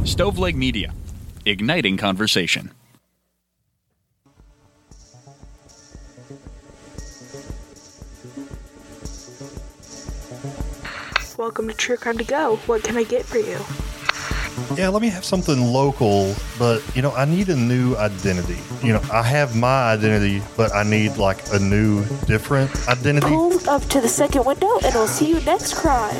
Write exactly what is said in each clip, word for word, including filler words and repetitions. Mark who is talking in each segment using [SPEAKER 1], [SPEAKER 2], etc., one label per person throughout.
[SPEAKER 1] Stoveleg Media, igniting conversation.
[SPEAKER 2] Welcome to True Crime to Go. What can I get for you?
[SPEAKER 3] Yeah, let me have something local, but, you know, I need a new identity. You know, I have my identity, but I need, like, a new, different identity.
[SPEAKER 2] Pull up to the second window, and we'll see you next crime.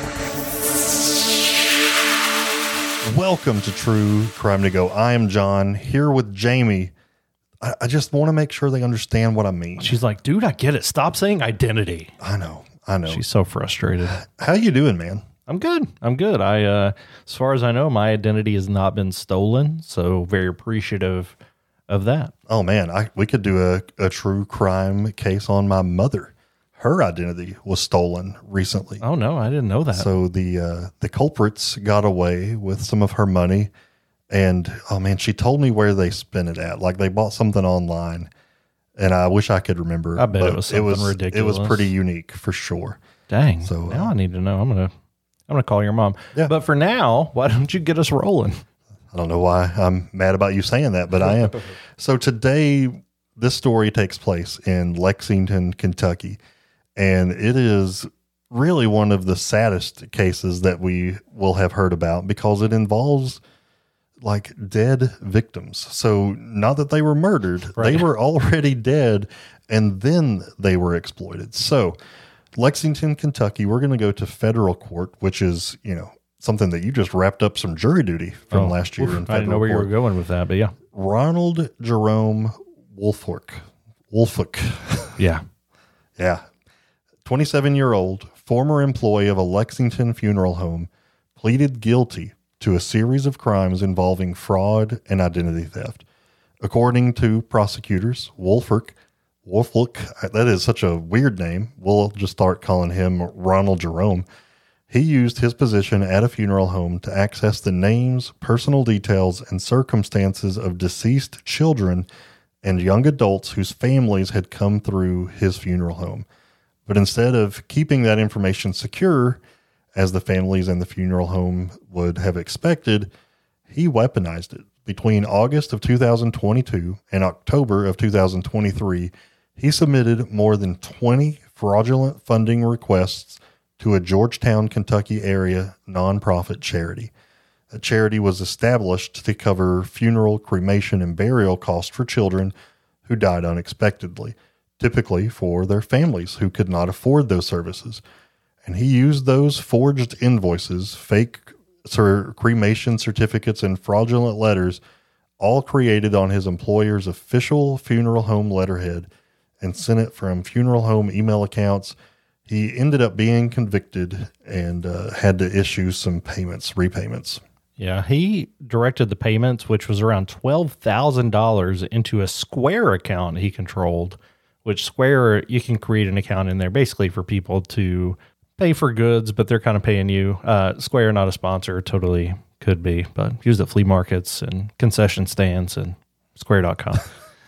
[SPEAKER 3] Welcome to True Crime to Go. I am John, here with Jamie. I, I just want to make sure they understand what I mean.
[SPEAKER 4] She's like, dude, I get it. Stop saying identity.
[SPEAKER 3] I know, I know.
[SPEAKER 4] She's so frustrated.
[SPEAKER 3] How you doing, man?
[SPEAKER 4] I'm good. I'm good. I, uh, as far as I know, my identity has not been stolen, so very appreciative of that.
[SPEAKER 3] Oh man, I we could do a, a true crime case on my mother. Her identity was stolen recently.
[SPEAKER 4] Oh no, I didn't know that.
[SPEAKER 3] So the uh, the culprits got away with some of her money, and oh man, she told me where they spent it at. Like they bought something online, and I wish I could remember.
[SPEAKER 4] I bet it was something
[SPEAKER 3] it was,
[SPEAKER 4] ridiculous.
[SPEAKER 3] It was pretty unique for sure.
[SPEAKER 4] Dang.
[SPEAKER 3] So
[SPEAKER 4] now
[SPEAKER 3] uh,
[SPEAKER 4] I need to know. I'm gonna I'm gonna call your mom.
[SPEAKER 3] Yeah.
[SPEAKER 4] But for now, why don't you get us rolling?
[SPEAKER 3] I don't know why I'm mad about you saying that, but I am. So today, this story takes place in Lexington, Kentucky. And it is really one of the saddest cases that we will have heard about because it involves like dead victims. So not that they were murdered,
[SPEAKER 4] Right.
[SPEAKER 3] They were already dead and then they were exploited. So Lexington, Kentucky, we're going to go to federal court, which is, you know, something that you just wrapped up some jury duty from
[SPEAKER 4] Oh,
[SPEAKER 3] last year.
[SPEAKER 4] oof,
[SPEAKER 3] in federal
[SPEAKER 4] I didn't know where
[SPEAKER 3] court.
[SPEAKER 4] you were going with that, but yeah.
[SPEAKER 3] Ronald Jerome Woolfolk. Woolfolk.
[SPEAKER 4] Yeah.
[SPEAKER 3] Yeah. twenty-seven-year-old former employee of a Lexington funeral home pleaded guilty to a series of crimes involving fraud and identity theft. According to prosecutors, Woolfolk, Woolfolk, that is such a weird name. We'll just start calling him Ronald Jerome. He used his position at a funeral home to access the names, personal details, and circumstances of deceased children and young adults whose families had come through his funeral home. But instead of keeping that information secure, as the families and the funeral home would have expected, he weaponized it. Between August of two thousand twenty-two and October of two thousand twenty-three, he submitted more than twenty fraudulent funding requests to a Georgetown, Kentucky area nonprofit charity. The charity was established to cover funeral, cremation, and burial costs for children who died unexpectedly, typically for their families who could not afford those services. And he used those forged invoices, fake cer- cremation certificates, and fraudulent letters, all created on his employer's official funeral home letterhead, and sent it from funeral home email accounts. He ended up being convicted and uh, had to issue some payments, repayments.
[SPEAKER 4] Yeah, he directed the payments, which was around twelve thousand dollars, into a Square account he controlled, which Square, you can create an account in there basically for people to pay for goods, but they're kind of paying you. Uh, Square, not a sponsor, totally could be, but used at flea markets and concession stands and square dot com.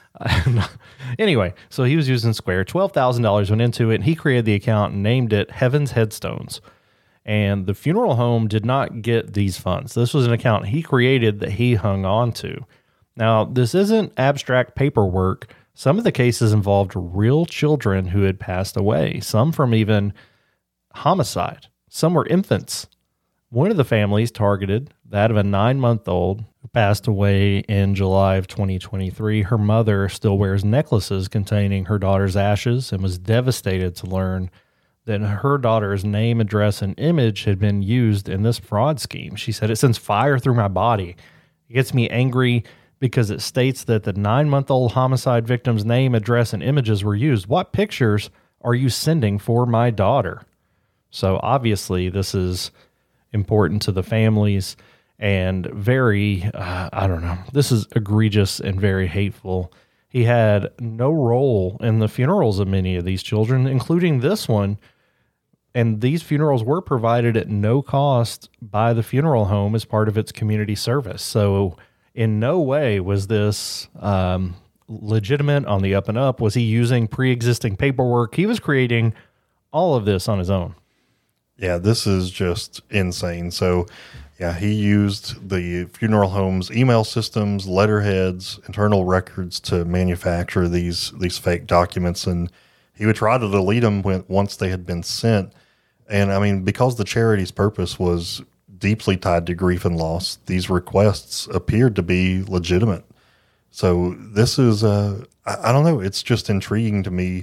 [SPEAKER 4] Anyway, so he was using Square. twelve thousand dollars went into it, and he created the account and named it Heaven's Headstones. And the funeral home did not get these funds. This was an account he created that he hung on to. Now, this isn't abstract paperwork. Some of the cases involved real children who had passed away, some from even homicide. Some were infants. One of the families targeted, that of a nine-month-old who passed away in July of twenty twenty-three. Her mother still wears necklaces containing her daughter's ashes and was devastated to learn that her daughter's name, address, and image had been used in this fraud scheme. She said, "It sends fire through my body. It gets me angry because it states that the nine-month-old homicide victim's name, address, and images were used. What pictures are you sending for my daughter?" So obviously this is important to the families and very, uh, I don't know, this is egregious and very hateful. He had no role in the funerals of many of these children, including this one. And these funerals were provided at no cost by the funeral home as part of its community service. So in no way was this um, legitimate, on the up and up. Was he using pre-existing paperwork? He was creating all of this on his own.
[SPEAKER 3] Yeah, this is just insane. So, Yeah, he used the funeral home's email systems, letterheads, internal records to manufacture these these fake documents, and he would try to delete them when, once they had been sent. And I mean, because the charity's purpose was deeply tied to grief and loss, these requests appeared to be legitimate. So this is, uh, I, I don't know, it's just intriguing to me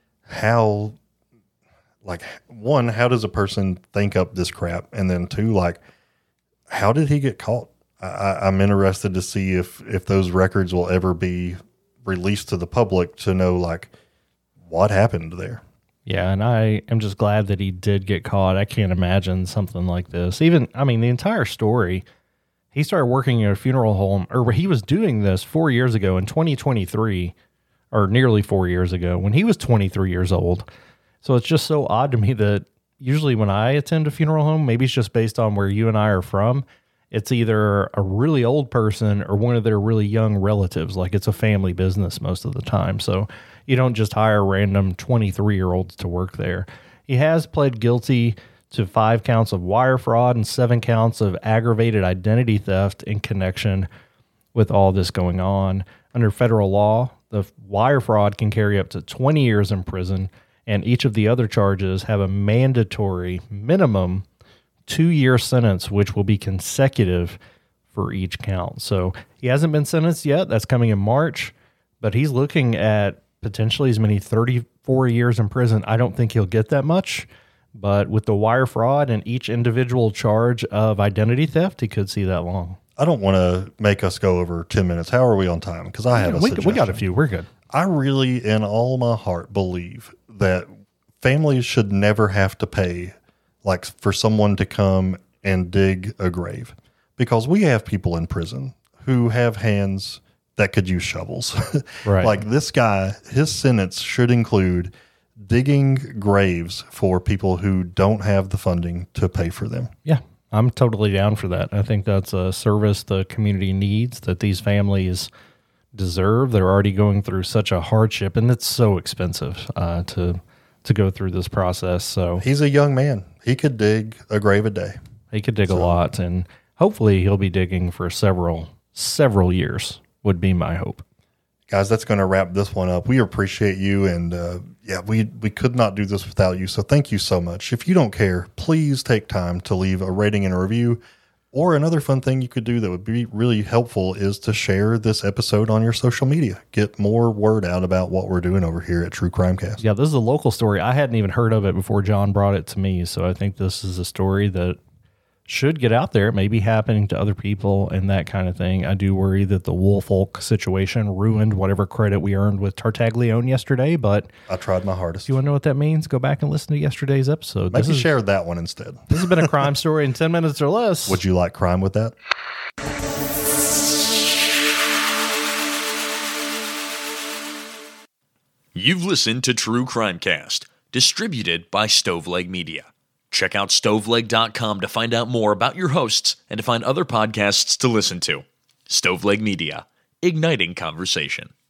[SPEAKER 3] how, like, one, how does a person think up this crap? And then two, like, how did he get caught? I, I'm interested to see if, if those records will ever be released to the public to know, like, what happened there.
[SPEAKER 4] Yeah, and I am just glad that he did get caught. I can't imagine something like this. Even, I mean, the entire story, he started working at a funeral home, or he was doing this four years ago in twenty twenty-three, or nearly four years ago, when he was twenty-three years old. So it's just so odd to me that usually when I attend a funeral home, maybe it's just based on where you and I are from, it's either a really old person or one of their really young relatives. Like, it's a family business most of the time. So you don't just hire random twenty-three-year-olds to work there. He has pled guilty to five counts of wire fraud and seven counts of aggravated identity theft in connection with all this going on. Under federal law, the wire fraud can carry up to twenty years in prison, and each of the other charges have a mandatory minimum two-year sentence, which will be consecutive for each count. So he hasn't been sentenced yet. That's coming in March, but he's looking at potentially as many thirty-four years in prison. I don't think he'll get that much, but with the wire fraud and each individual charge of identity theft, he could see that long.
[SPEAKER 3] I don't want to make us go over ten minutes. How are we on time? Because I have
[SPEAKER 4] yeah,
[SPEAKER 3] a
[SPEAKER 4] we,
[SPEAKER 3] suggestion.
[SPEAKER 4] we got a few. We're good.
[SPEAKER 3] I really, in all my heart, believe that families should never have to pay, like, for someone to come and dig a grave, because we have people in prison who have hands that could use shovels.
[SPEAKER 4] Right.
[SPEAKER 3] Like, this guy, his sentence should include digging graves for people who don't have the funding to pay for them.
[SPEAKER 4] Yeah, I'm totally down for that. I think that's a service the community needs, that these families deserve. They're already going through such a hardship, and it's so expensive uh, to to go through this process. So
[SPEAKER 3] He's a young man. He could dig a grave a day.
[SPEAKER 4] he could dig
[SPEAKER 3] So-
[SPEAKER 4] a lot, and hopefully he'll be digging for several several years, would be my hope.
[SPEAKER 3] Guys, that's going to wrap this one up. We appreciate you, and uh, yeah, we we could not do this without you, so thank you so much. If you don't care, please take time to leave a rating and a review. Or another fun thing you could do that would be really helpful is to share this episode on your social media. Get more word out about what we're doing over here at True Crime Cast.
[SPEAKER 4] Yeah, this is a local story. I hadn't even heard of it before John brought it to me, so I think this is a story that should get out there, maybe happening to other people and that kind of thing. I do worry that the Woolfolk situation ruined whatever credit we earned with Tartaglione yesterday, but
[SPEAKER 3] I tried my hardest.
[SPEAKER 4] do you want to know what that means? Go back and listen to yesterday's episode.
[SPEAKER 3] Maybe
[SPEAKER 4] This is,
[SPEAKER 3] share that one instead.
[SPEAKER 4] this has been a crime story in ten minutes or less.
[SPEAKER 3] Would you like crime with that?
[SPEAKER 1] You've listened to True Crime Cast, distributed by Stoveleg Media. Check out stoveleg dot com to find out more about your hosts and to find other podcasts to listen to. Stoveleg Media, igniting conversation.